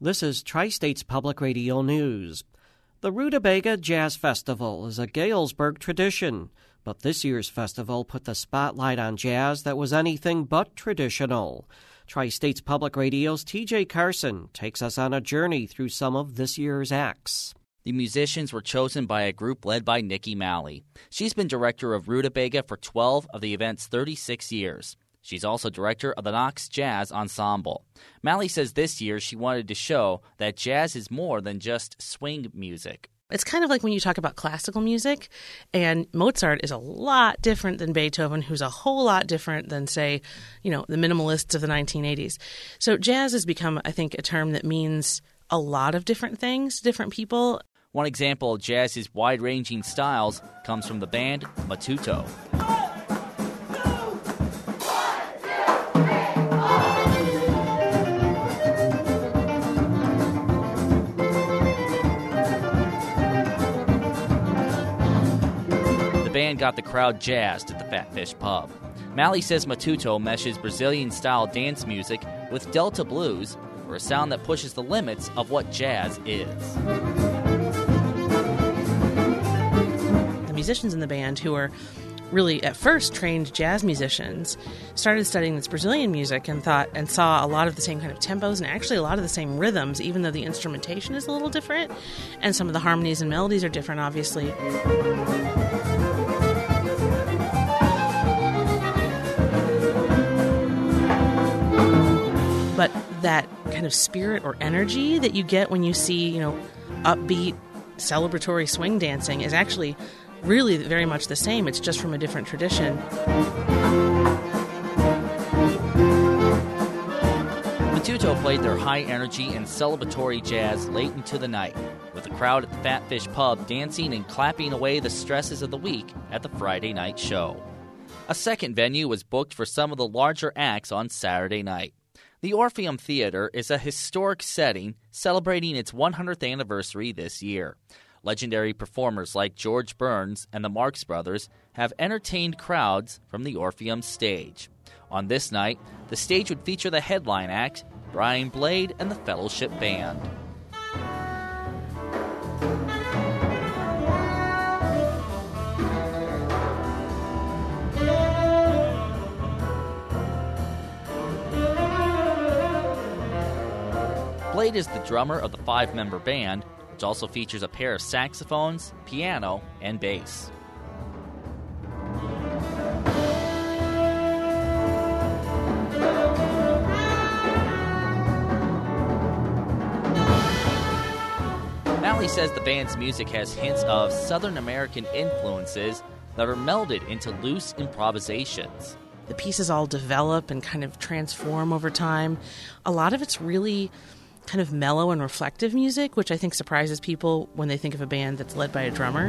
This is Tri-States Public Radio News. The Rutabaga Jazz Festival is a Galesburg tradition, but this year's festival put the spotlight on jazz that was anything but traditional. Tri-States Public Radio's TJ Carson takes us on a journey through some of this year's acts. The musicians were chosen by a group led by Nikki Malley. She's been director of Rutabaga for 12 of the event's 36 years. She's also director of the Knox Jazz Ensemble. Malley says this year she wanted to show that jazz is more than just swing music. It's kind of like when you talk about classical music, and Mozart is a lot different than Beethoven, who's a whole lot different than, say, the minimalists of the 1980s. So jazz has become, I think, a term that means a lot of different things, different people. One example of jazz's wide-ranging styles comes from the band Matuto. The band got the crowd jazzed at the Fat Fish Pub. Malley says Matuto meshes Brazilian-style dance music with Delta blues for a sound that pushes the limits of what jazz is. The musicians in the band, who are really at first trained jazz musicians, started studying this Brazilian music and saw a lot of the same kind of tempos and actually a lot of the same rhythms, even though the instrumentation is a little different and some of the harmonies and melodies are different, obviously. But that kind of spirit or energy that you get when you see, upbeat, celebratory swing dancing is actually really very much the same. It's just from a different tradition. Matuto played their high-energy and celebratory jazz late into the night, with the crowd at the Fat Fish Pub dancing and clapping away the stresses of the week at the Friday night show. A second venue was booked for some of the larger acts on Saturday night. The Orpheum Theater is a historic setting celebrating its 100th anniversary this year. Legendary performers like George Burns and the Marx Brothers have entertained crowds from the Orpheum stage. On this night, the stage would feature the headline act, Brian Blade and the Fellowship Band. Blade is the drummer of the 5-member band, which also features a pair of saxophones, piano, and bass. Malley says the band's music has hints of Southern American influences that are melded into loose improvisations. The pieces all develop and kind of transform over time. A lot of it's really kind of mellow and reflective music, which I think surprises people when they think of a band that's led by a drummer.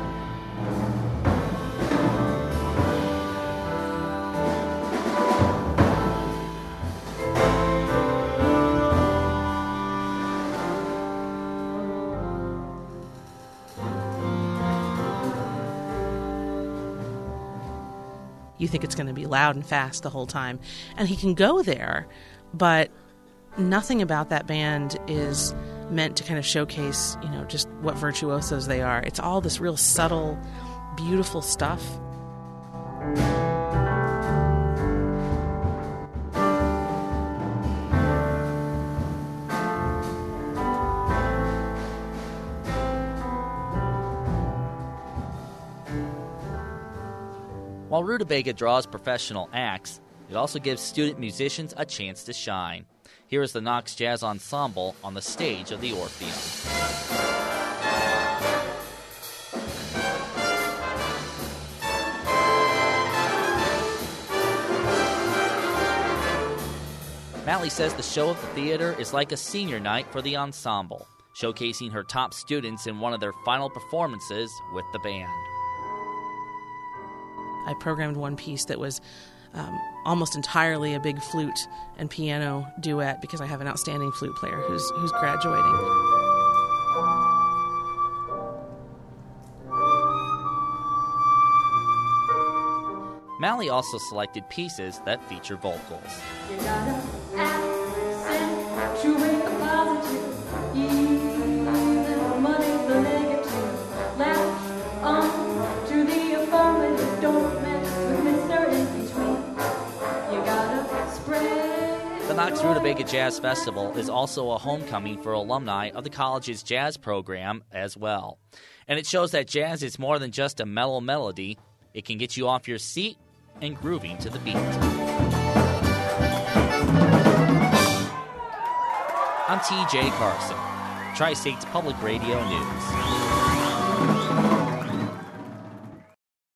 You think it's going to be loud and fast the whole time. And he can go there, but nothing about that band is meant to kind of showcase, just what virtuosos they are. It's all this real subtle, beautiful stuff. While Rutabaga draws professional acts, it also gives student musicians a chance to shine. Here is the Knox Jazz Ensemble on the stage of the Orpheum. Malley says the show of the theater is like a senior night for the ensemble, showcasing her top students in one of their final performances with the band. I programmed one piece that was almost entirely a big flute and piano duet because I have an outstanding flute player who's graduating. Malley also selected pieces that feature vocals. You gotta accentuate the positive. Knox Rutabaga Jazz Festival is also a homecoming for alumni of the college's jazz program as well. And it shows that jazz is more than just a mellow melody. It can get you off your seat and grooving to the beat. I'm TJ Carson, Tri-States Public Radio News.